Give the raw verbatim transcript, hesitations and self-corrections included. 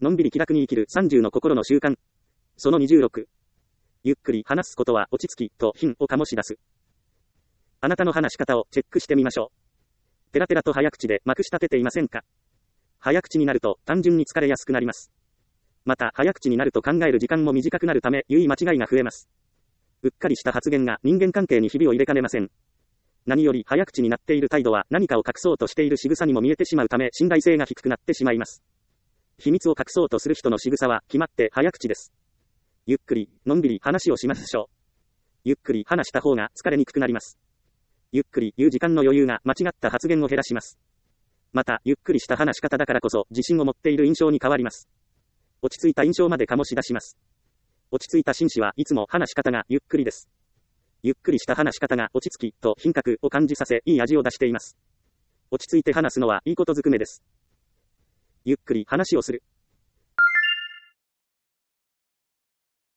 のんびり気楽に生きるさんじゅうの心の習慣。そのにじゅうろく。ゆっくり話すことは落ち着きと品を醸し出す。あなたの話し方をチェックしてみましょう。ペラペラと早口でまくし立てていませんか？早口になると単純に疲れやすくなります。また早口になると考える時間も短くなるため言い間違いが増えます。うっかりした発言が人間関係にひびを入れかねません。何より早口になっている態度は何かを隠そうとしている仕草にも見えてしまうため信頼性が低くなってしまいます。秘密を隠そうとする人の仕草は決まって早口です。ゆっくり、のんびり話をしましょう。ゆっくり話した方が疲れにくくなります。ゆっくり言う時間の余裕が間違った発言を減らします。また、ゆっくりした話し方だからこそ自信を持っている印象に変わります。落ち着いた印象まで醸し出します。落ち着いた紳士はいつも話し方がゆっくりです。ゆっくりした話し方が落ち着きと品格を感じさせ、いい味を出しています。落ち着いて話すのはいいことずくめです。ゆっくり話をする。